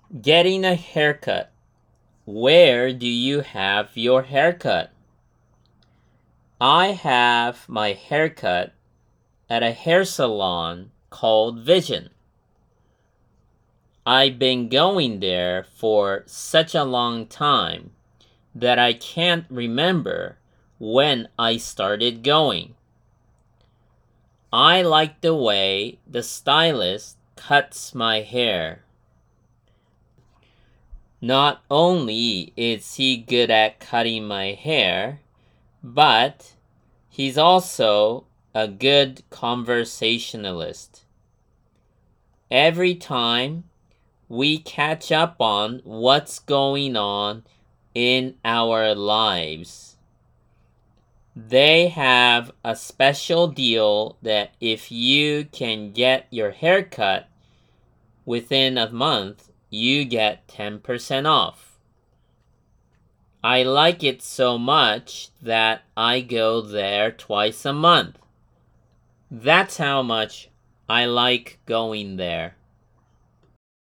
Getting a haircut. Where do you have your haircut? I have my haircut at a hair salon called Vision. I've been going there for such a long time that I can't remember when I started going. I like the way the stylist cuts my hair. Not only is he good at cutting my hair, but he's also a good conversationalist. Every time we catch up on what's going on in our lives. They have a special deal that if you can get your hair cut within a month, you get 10% off. I like it so much that I go there twice a month. That's how much I like going there.